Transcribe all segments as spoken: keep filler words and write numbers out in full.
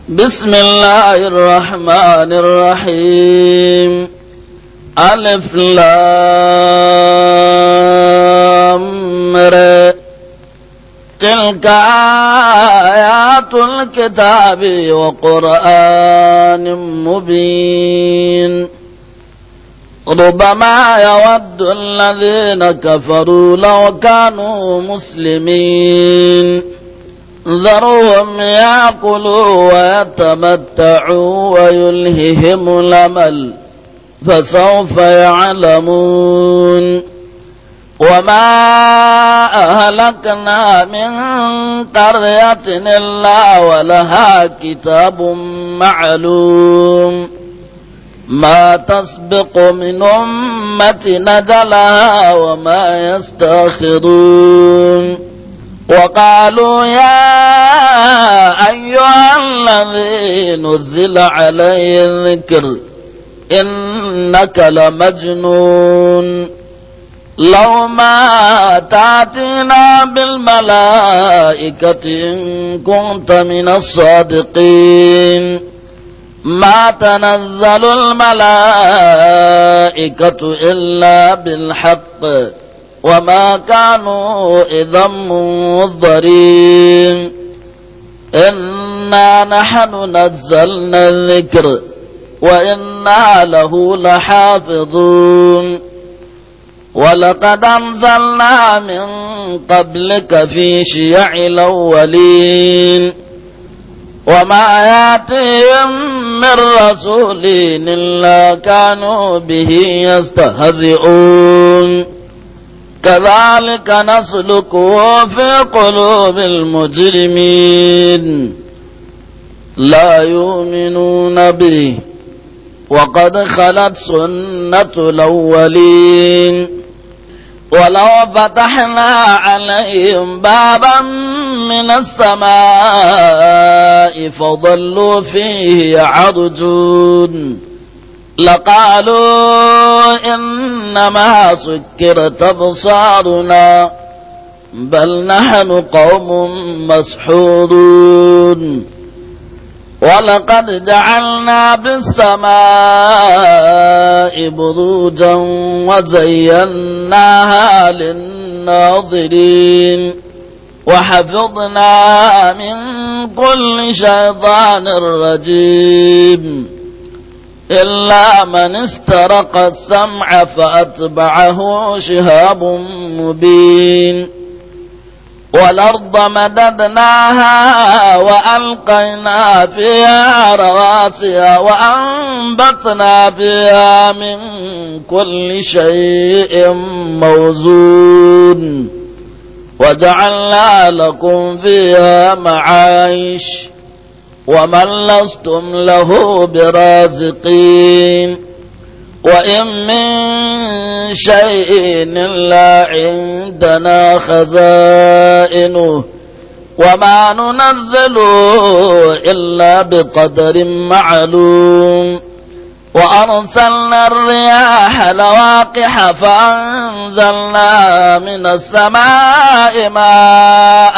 بسم الله الرحمن الرحيم. ألف لام ر. تلك آيات الكتاب وقرآن مبين. ربما يود الذين كفروا لو كانوا مسلمين. ذرهم يأكلوا ويتمتعوا ويلههم الأمل فسوف يعلمون. وما أهلكنا من قرية إلا ولها كتاب معلوم ما تسبق من أمة نجلها وما يستأخرون. وقالوا يا أيها الذي نزل عليه الذكر إنك لمجنون لو ما تأتينا بالملائكة إن كنت من الصادقين. ما تنزل الملائكة إلا بالحق وما كانوا إذا منظرين. إنا نحن نزلنا الذكر وإنا له لحافظون. ولقد أنزلنا من قبلك في شيع الأولين وما يأتيهم من رسول إلا كانوا به يستهزئون. كذلك نسلكه في قلوب المجرمين لا يؤمنون به وقد خلت سنة الأولين. ولو فتحنا عليهم بابا من السماء فظلوا فيه يعرجون لقالوا إنما سكرت أبصارنا بل نحن قوم مسحورون. ولقد جعلنا بالسماء بروجا وزيناها للناظرين وحفظنا من كل شيطان رجيم إلا من استرق السمع فأتبعه شهاب مبين. والأرض مددناها وألقينا فيها رواسي وأنبتنا فيها من كل شيء موزون وجعلنا لكم فيها معايش ومن لستم له برازقين. وإن من شيء إلا عندنا خزائنه وما ننزله إلا بقدر معلوم. وأرسلنا الرياح لواقح فأنزلنا من السماء ماء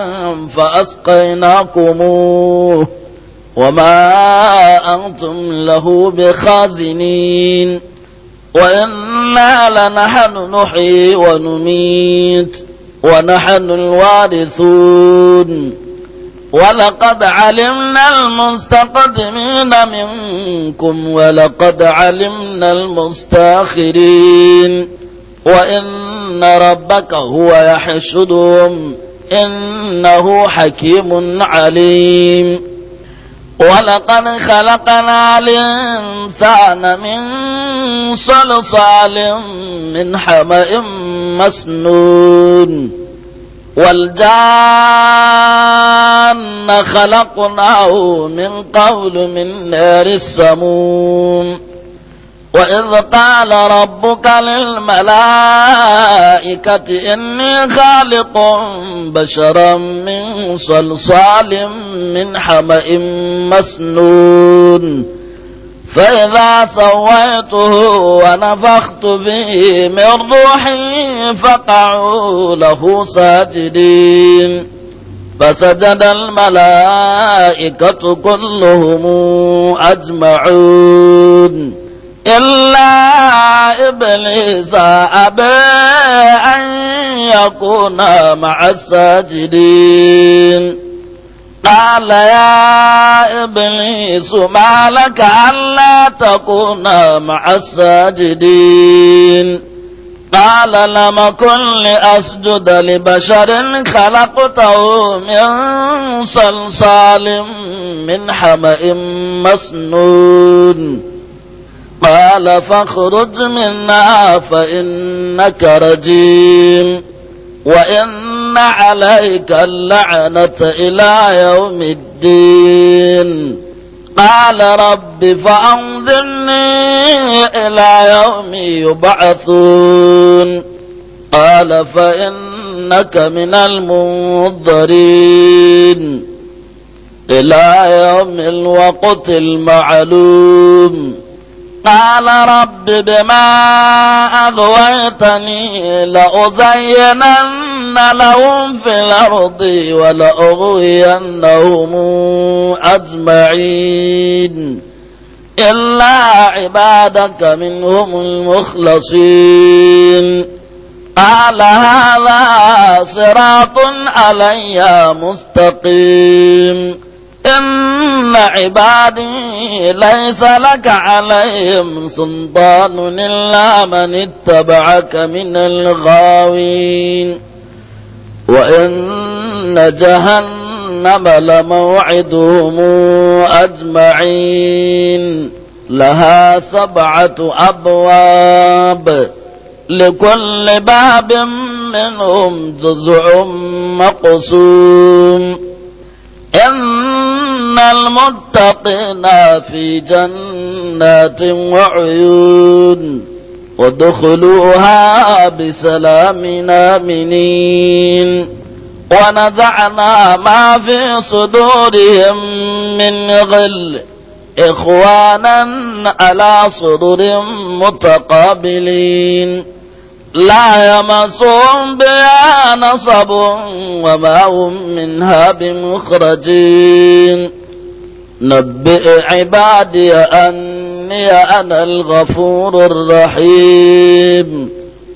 فأسقيناكموه وما أنتم له بخازنين. وإنا لنحن نحيي ونميت ونحن الوارثون. ولقد علمنا المستقدمين منكم ولقد علمنا المستاخرين. وإن ربك هو يحشرهم إنه حكيم عليم. ولقد خلقنا الإنسان من صلصال من حمأ مسنون والجان خلقناه من قبل من نار السموم. وإذ قال ربك للملائكة إني خالق بشرا من صلصال من حمأ مسنون فإذا سويته ونفخت به من روحي فقعوا له ساجدين. فسجد الملائكة كلهم أجمعون إلا إبليس أبى أن يكون مع الساجدين قال يا إبليس ما لك ألا تكون مع الساجدين قال لم أكن لأسجد لبشر خلقته من صلصال من حمأ مسنون قال فاخرج منها فإنك رجيم وإن عليك اللعنة إلى يوم الدين قال رب فأنظرني إلى يوم يبعثون قال فإنك من المنظرين إلى يوم الوقت المعلوم قال رب بما أغويتني لأزينن لهم في الأرض ولأغوينهم أجمعين إلا عبادك منهم المخلصين قال هذا صراط علي مستقيم إن عبادي ليس لك عليهم سلطان إلا من اتبعك من الغاوين وإن جهنم لموعدهم أجمعين لها سبعة أبواب لكل باب منهم جزء مقسوم إن المتقين في جنات وعيون ودخلوها بسلام آمنين ونزعنا ما في صدورهم من غل إخوانا على سرر متقابلين لا يمسهم بها نصب وما هم منها بمخرجين نبئ عبادي أني أنا الغفور الرحيم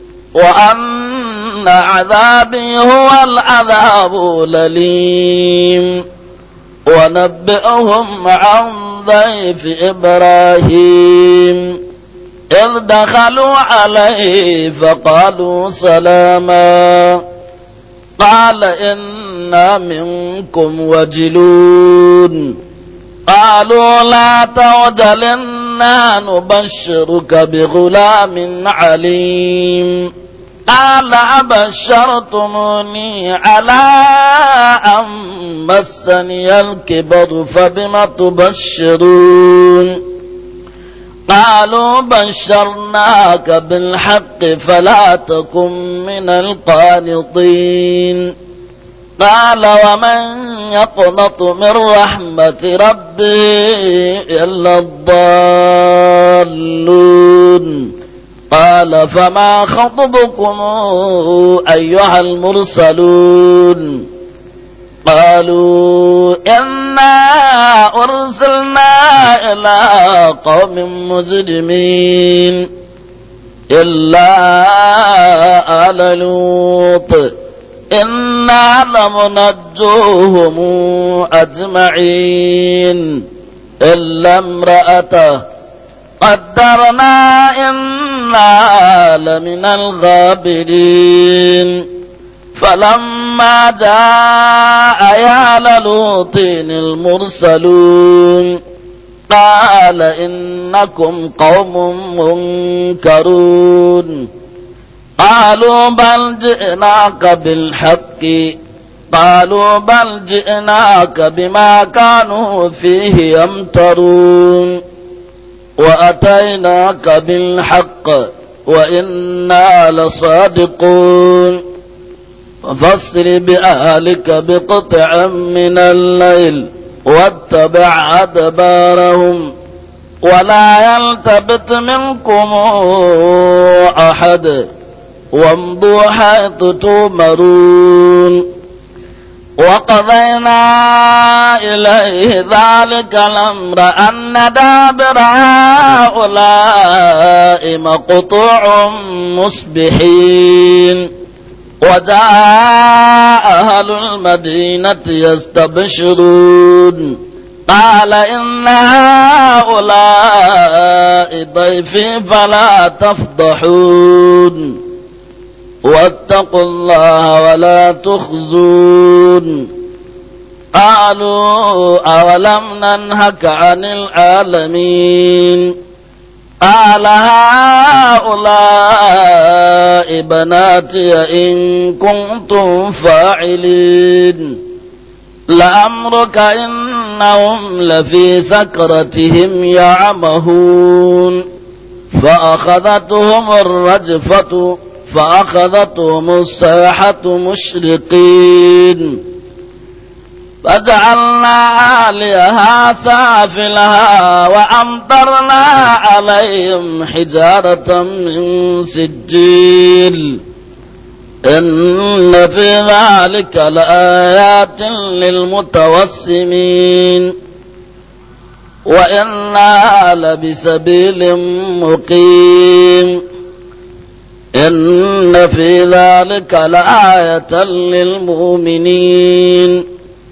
وأن عذابي هو العذاب الأليم ونبئهم عن ضيف إبراهيم إذ دخلوا عليه فقالوا سلاما قال إنا منكم وجلون قالوا لا توجل إنا نبشرك بغلام عليم قال أبشرتموني على أن مسني الكبر فبم تبشرون قالوا بشرناك بالحق فلا تكن من القانطين قال ومن يقنط من رحمة ربه إلا الضالون قال فما خطبكم أيها المرسلون قالوا إنا أرسلنا إلى قوم مجرمين إلا آل لوط إنا لمنجوهم أجمعين إلا امرأته قدرنا إنا لمن الغابرين فلما جاء آل لوط المرسلون قال إنكم قوم منكرون قالوا بل جئناك بالحق قالوا بل جئناك بما كانوا فيه يمترون وأتيناك بالحق وإنا لصادقون ففصل بأهلك بقطع من الليل واتبع أدبارهم ولا يلتبت منكم أحد وامضوا حيث تؤمرون وقضينا إليه ذلك الأمر أن دابر هؤلاء مقطوع مصبحين وجاء أهل المدينة يستبشرون قال إن هؤلاء ضيفي فلا تفضحون واتقوا الله ولا تخزون قالوا أولم ننهك عن العالمين قال هؤلاء بناتي إن كنتم فاعلين لأمرك إنهم لفي سكرتهم يعمهون فأخذتهم الرجفة فأخذتهم الصيحة مشرقين فجعلنا عاليها سافلها وأمطرنا عليهم حجارة من سجيل إن في ذلك لآيات للمتوسمين وإنا لبسبيل مقيم إن في ذلك لآية للمؤمنين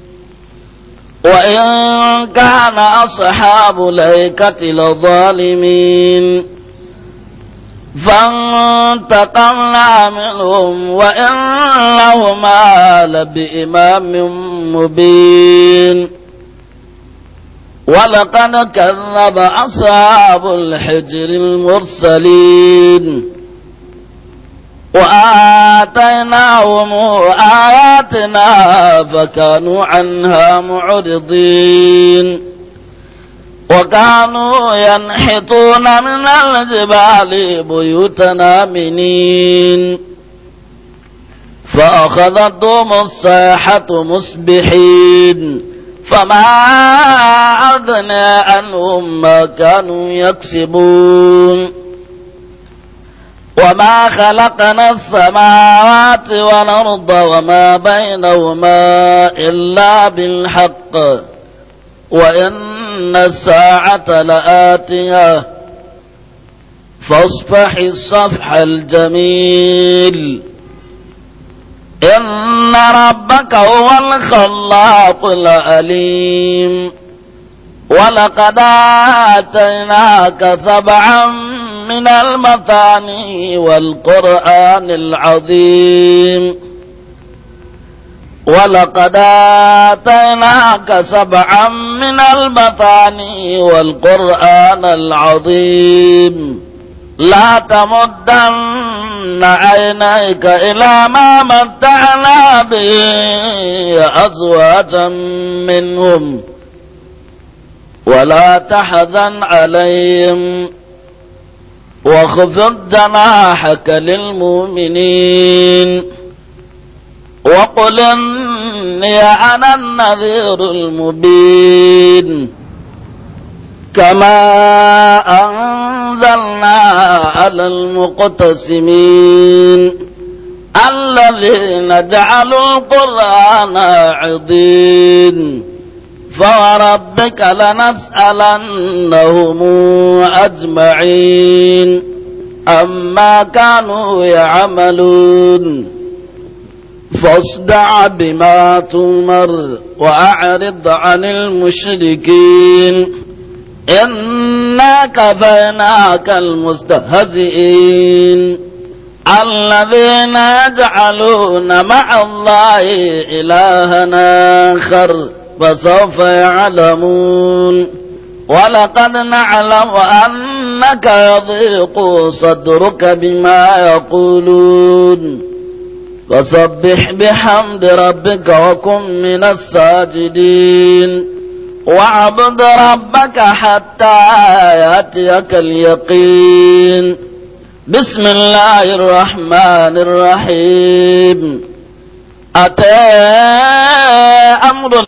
وإن كان أصحاب الأيكة لظالمين فانتقمنا منهم وإنهما لبإمام مبين ولقد كذب أصحاب الحجر المرسلين وآتيناهم آياتنا فكانوا عنها معرضين وكانوا ينحتون من الجبال بيوتنا آمنين فأخذتهم الصيحة مصبحين فما أغنى عنهم ما كانوا يكسبون وما خلقنا السماوات والأرض وما بينهما إلا بالحق وإن الساعة لآتية فاصفح الصفح الجميل إن ربك هو الخلاق العليم ولقد آتيناك سبعا من المثاني والقرآن العظيم ولقد آتيناك سبعا من المثاني والقرآن العظيم لا تمدن عينيك إلى ما متعنا به أزواجا منهم ولا تحزن عليهم واخفض جناحك للمؤمنين وقل إني أنا النذير المبين كما أنزلنا على المقتسمين الذين جعلوا القرآن عضين فوربك لنسألنهم أجمعين عما كانوا يعملون فاصدع بما تؤمر وأعرض عن المشركين إنا كفيناك المستهزئين الذين يجعلون مع الله إلها آخر فسوف يعلمون ولقد نعلم أنك يضيق صدرك بما يقولون فسبح بحمد ربك وكن من الساجدين واعبد ربك حتى يأتيك اليقين بسم الله الرحمن الرحيم أتى أمر